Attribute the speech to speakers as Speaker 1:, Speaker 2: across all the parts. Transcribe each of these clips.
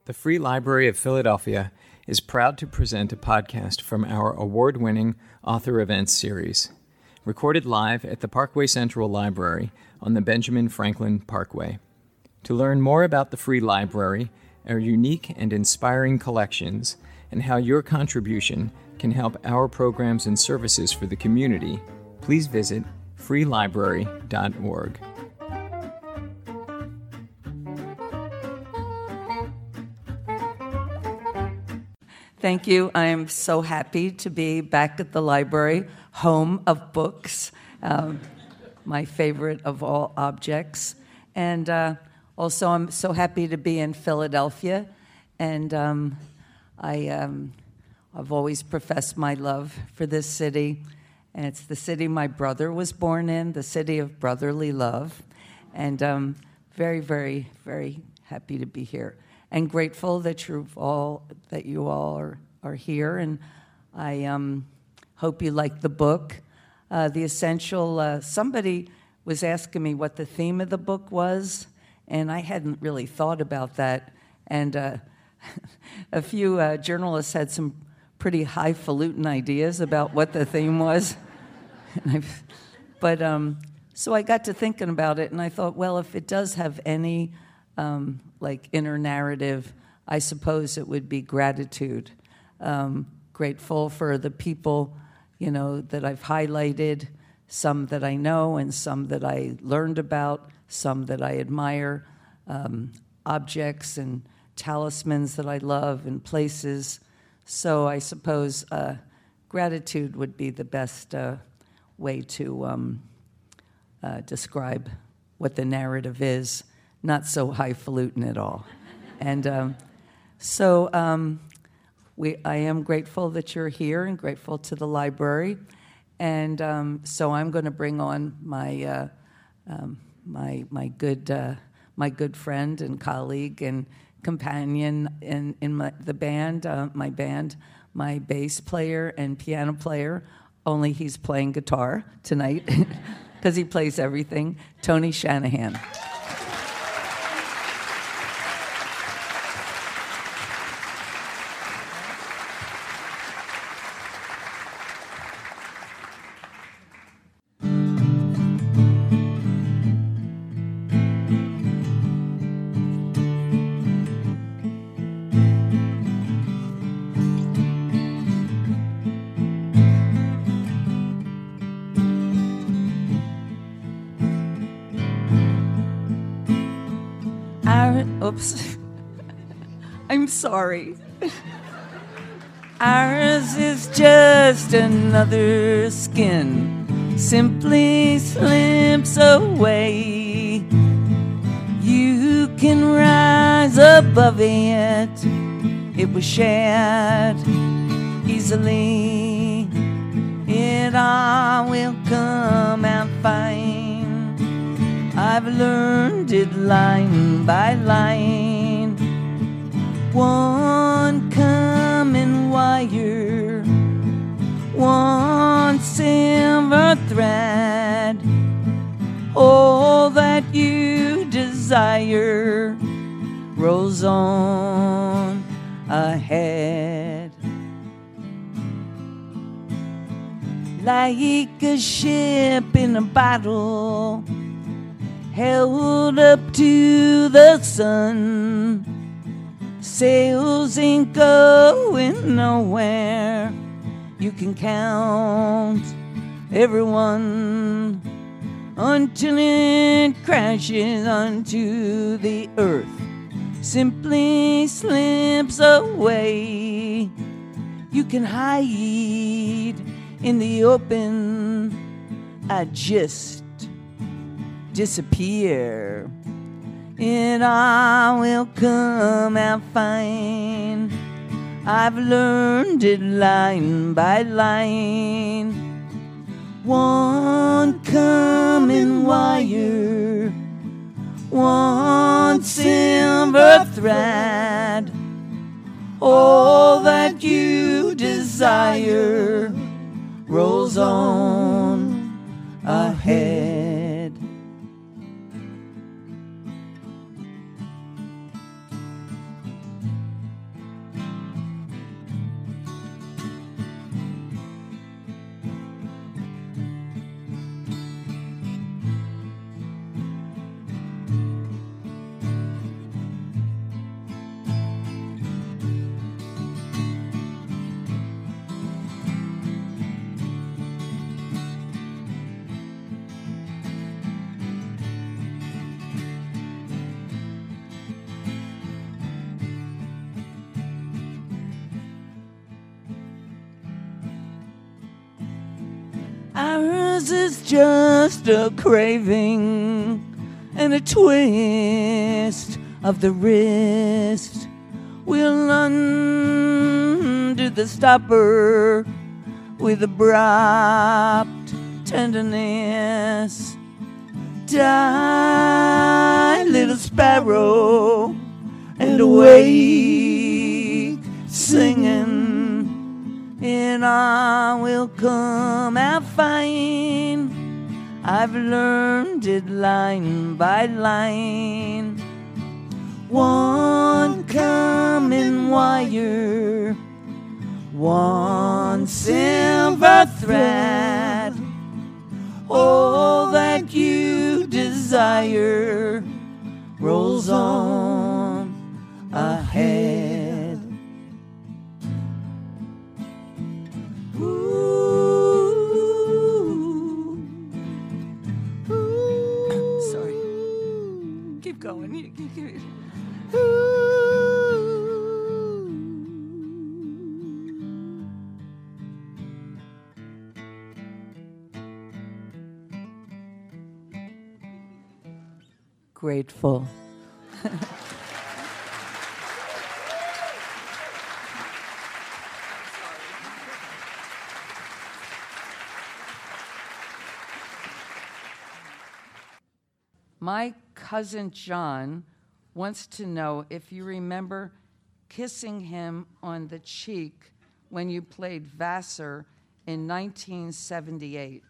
Speaker 1: The Free Library of Philadelphia is proud to present a podcast from our award-winning Author Events series, recorded live at the Parkway Central Library on the Benjamin Franklin Parkway. To learn more about the Free Library, our unique and inspiring collections, and how your contribution can help our programs and services for the community, please visit freelibrary.org.
Speaker 2: Thank you. I am so happy to be back at the library, home of books, my favorite of all objects. And also, I'm so happy to be in Philadelphia. And I've always professed my love for this city. And it's the city my brother was born in, the city of brotherly love. And very, very, very happy to be here. And grateful that you all are here, and I hope you like the book. The Essential. Somebody was asking me what the theme of the book was, and I hadn't really thought about that. And a few journalists had some pretty highfalutin ideas about what the theme was. So I got to thinking about it, and I thought, well, if it does have any inner narrative, I suppose it would be gratitude. Grateful for the people, that I've highlighted, some that I know and some that I learned about, some that I admire, objects and talismans that I love and places. So I suppose gratitude would be the best way to describe what the narrative is. Not so highfalutin at all. And I am grateful that you're here and grateful to the library. And so I'm going to bring on my good friend and colleague and companion in the band, my bass player and piano player, only he's playing guitar tonight because he plays everything, Tony Shanahan. Oops. I'm sorry. Ours is just another skin, simply slips away. You can rise above it. It was shared easily. It all will come out fine. I've learned it line by line. One common wire, one silver thread. All that you desire rolls on ahead. Like a ship in a bottle, held up to the sun. Sails ain't going nowhere. You can count everyone until it crashes onto the earth. Simply slips away. You can hide in the open. I just disappear. It all will come out fine. I've learned it line by line. One common wire, one silver thread. All that you desire rolls on ahead. 'cause it's just a craving and a twist of the wrist. We'll undo the stopper with abrupt tenderness. Die, little sparrow, and awake singing, and all will come out fine. I've learned it line by line. One common wire, one silver thread, all that you desire rolls on ahead. Ooh, ooh. Sorry. Keep going. Grateful. My cousin John wants to know if you remember kissing him on the cheek when you played Vassar in 1978.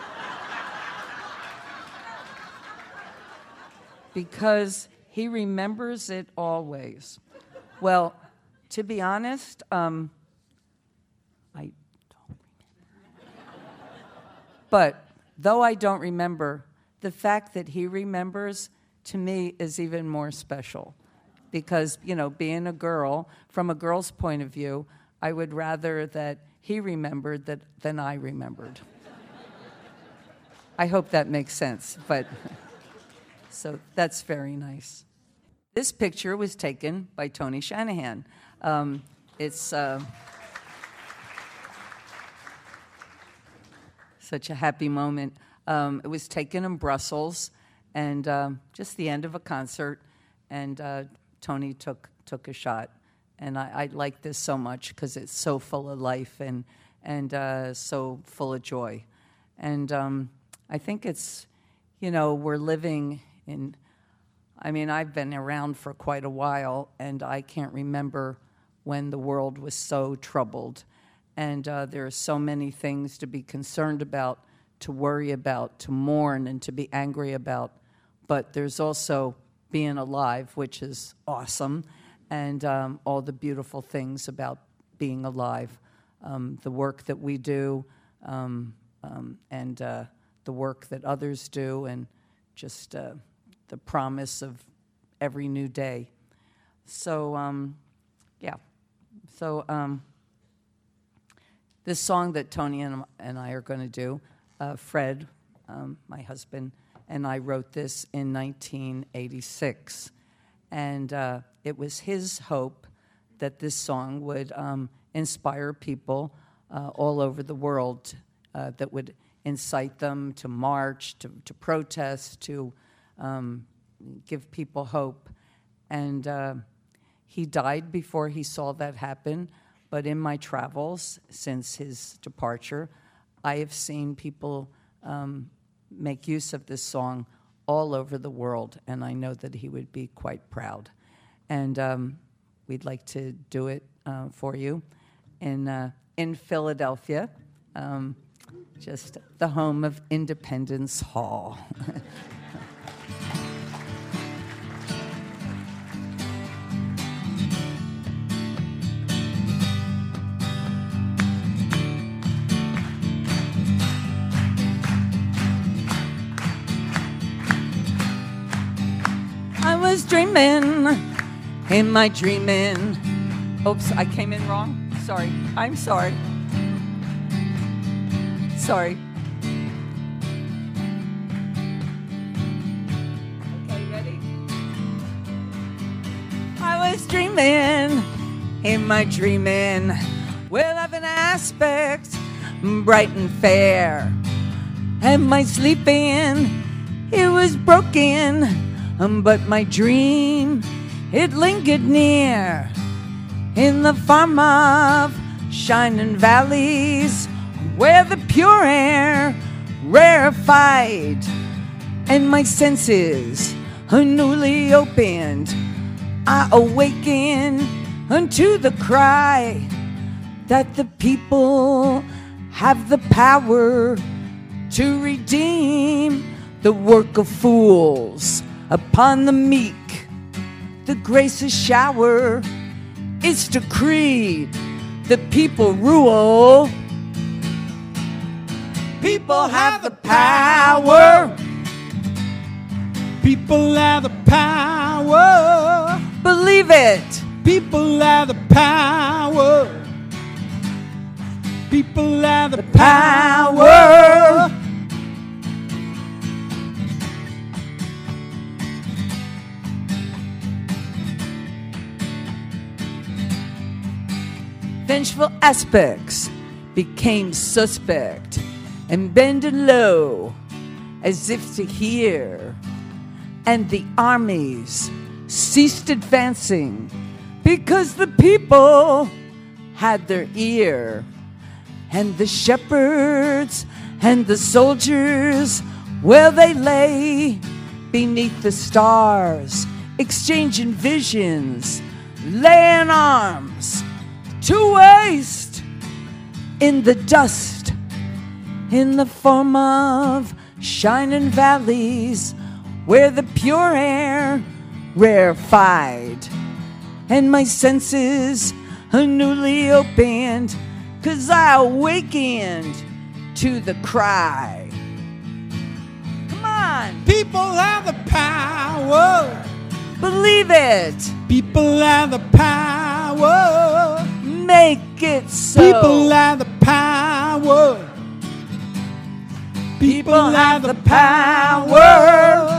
Speaker 2: Because he remembers it always. Well, to be honest, I don't remember. But though I don't remember, the fact that he remembers, to me, is even more special. Because, being a girl, from a girl's point of view, I would rather that he remembered that than I remembered. I hope that makes sense, but... So that's very nice. This picture was taken by Tony Shanahan. It's such a happy moment. It was taken in Brussels, and just the end of a concert, and Tony took a shot. And I like this so much because it's so full of life and so full of joy. And I think it's, we're living I've been around for quite a while, and I can't remember when the world was so troubled. And there are so many things to be concerned about, to worry about, to mourn, and to be angry about. But there's also being alive, which is awesome, and all the beautiful things about being alive. The work that we do, and the work that others do, and just... the promise of every new day. So, this song that Tony and I are going to do, Fred, my husband, and I wrote this in 1986. And it was his hope that this song would inspire people all over the world, that would incite them to march, to protest, to give people hope. And he died before he saw that happen. But in my travels since his departure, I have seen people make use of this song all over the world, and I know that he would be quite proud. And we'd like to do it for you in Philadelphia, just the home of Independence Hall. I was dreaming in my dreaming. Oops, I came in wrong. Sorry. I'm sorry. Sorry. Okay, ready? I was dreaming in my dreaming. Well, of an aspect bright and fair, and my sleeping, it was broken. But my dream, it lingered near in the farm of shining valleys, where the pure air rarefied, and my senses are newly opened. I awaken unto the cry that the people have the power to redeem the work of fools upon the meek. The graces shower, it's decreed, the people rule. People have the power.
Speaker 3: People have the power.
Speaker 2: Believe it.
Speaker 3: People have the power. People have the
Speaker 2: Power. Vengeful aspects became suspect and bended low as if to hear, and the armies ceased advancing because the people had their ear, and the shepherds and the soldiers, well, they lay beneath the stars, exchanging visions, laying arms to waste in the dust, in the form of shining valleys, where the pure air rarefied, and my senses are newly opened, 'cause I awakened to the cry. Come on.
Speaker 3: People have the power.
Speaker 2: Believe it.
Speaker 3: People have the power.
Speaker 2: Make it so.
Speaker 3: People have the power.
Speaker 2: People have the power.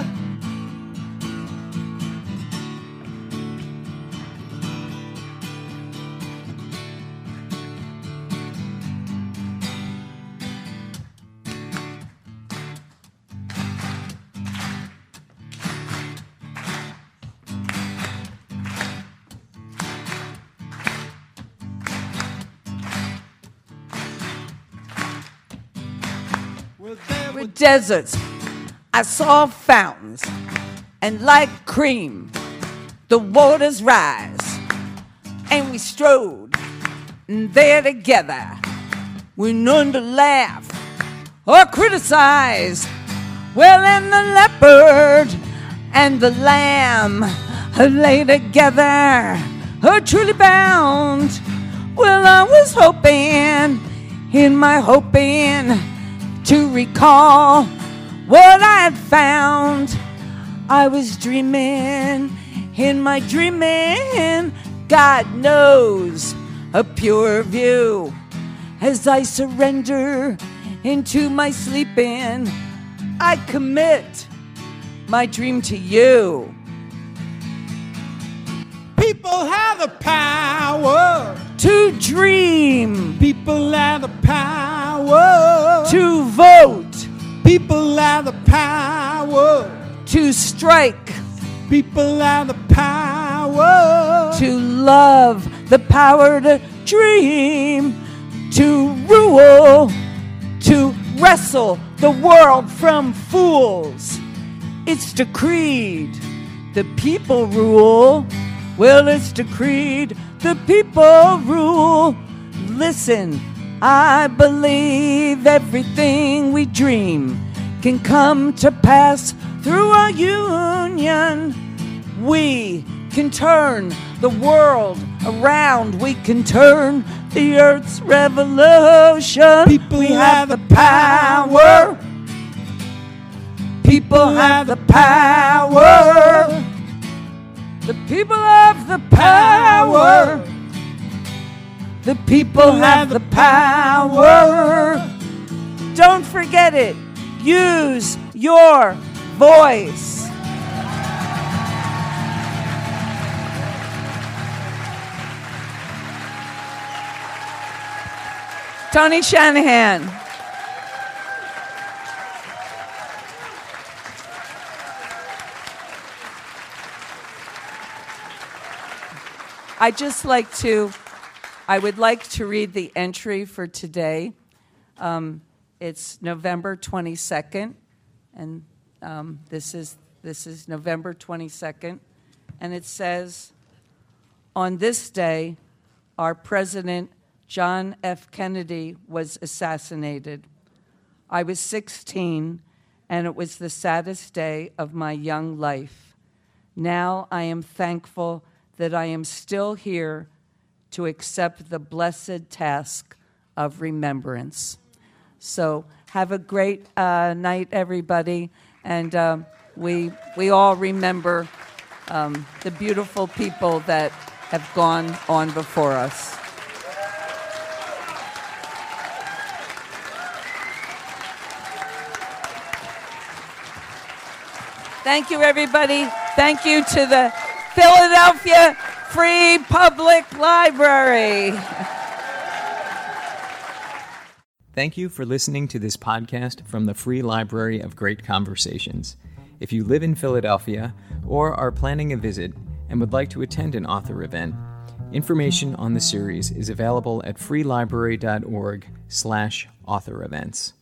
Speaker 2: With deserts, I saw fountains, and like cream, the waters rise, and we strode there together. We none to laugh or criticize. Well, and the leopard and the lamb lay together, truly bound. Well, I was hoping, in my hoping, to recall what I had found. I was dreaming, in my dreaming, God knows, a pure view. As I surrender into my sleeping, I commit my dream to you.
Speaker 3: People have the power
Speaker 2: to dream.
Speaker 3: People have the power
Speaker 2: to vote.
Speaker 3: People have the power
Speaker 2: to strike.
Speaker 3: People have the power
Speaker 2: to love, the power to dream, to rule, to wrestle the world from fools. It's decreed the people rule. Well, it's decreed the people rule. Listen, I believe everything we dream can come to pass through our union. We can turn the world around. We can turn the earth's revolution.
Speaker 3: People
Speaker 2: we have the power. People have the power. The people have the power. The people have the power. Don't forget it. Use your voice. Tony Shanahan. I would like to read the entry for today. It's November 22nd, and this is November 22nd, and it says, on this day, our President John F. Kennedy was assassinated. I was 16, and it was the saddest day of my young life. Now I am thankful that I am still here to accept the blessed task of remembrance. So have a great night, everybody, and we all remember the beautiful people that have gone on before us. Thank you, everybody. Thank you to the Philadelphia Free Public Library.
Speaker 1: Thank you for listening to this podcast from the Free Library of Great Conversations. If you live in Philadelphia or are planning a visit and would like to attend an author event, information on the series is available at freelibrary.org/author events.